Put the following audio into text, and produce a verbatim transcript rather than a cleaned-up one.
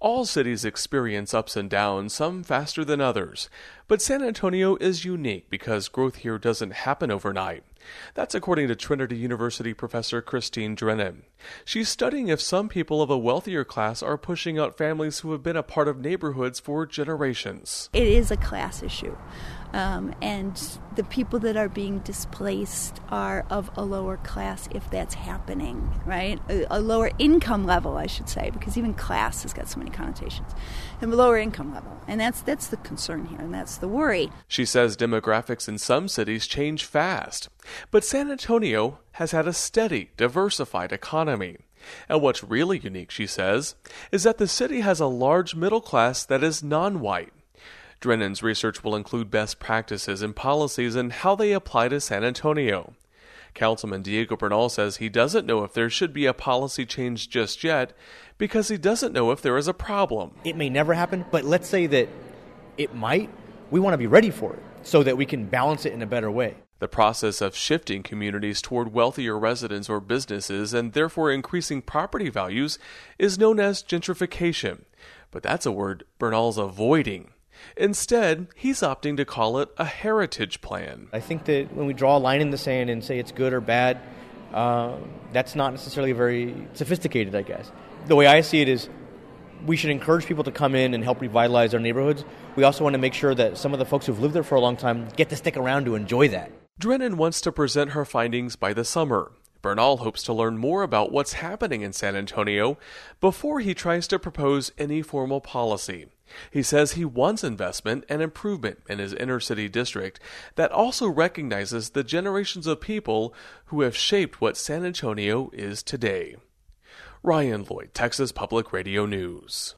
All cities experience ups and downs, some faster than others. But San Antonio is unique because growth here doesn't happen overnight. That's according to Trinity University professor Christine Drennan. She's studying if some people of a wealthier class are pushing out families who have been a part of neighborhoods for generations. It is a class issue. Um, and the people that are being displaced are of a lower class if that's happening, right? A, a lower income level, I should say, because even class has got so many connotations. And a lower income level. And that's that's the concern here, and that's the worry. She says demographics in some cities change fast. But San Antonio has had a steady, diversified economy. And what's really unique, she says, is that the city has a large middle class that is non-white. Drennan's research will include best practices and policies and how they apply to San Antonio. Councilman Diego Bernal says he doesn't know if there should be a policy change just yet because he doesn't know if there is a problem. It may never happen, but let's say that it might. We want to be ready for it so that we can balance it in a better way. The process of shifting communities toward wealthier residents or businesses and therefore increasing property values is known as gentrification. But that's a word Bernal's avoiding. Instead, he's opting to call it a heritage plan. I think that when we draw a line in the sand and say it's good or bad, uh, that's not necessarily very sophisticated, I guess. The way I see it is we should encourage people to come in and help revitalize our neighborhoods. We also want to make sure that some of the folks who've lived there for a long time get to stick around to enjoy that. Drennan wants to present her findings by the summer. Bernal hopes to learn more about what's happening in San Antonio before he tries to propose any formal policy. He says he wants investment and improvement in his inner city district that also recognizes the generations of people who have shaped what San Antonio is today. Ryan Lloyd, Texas Public Radio News.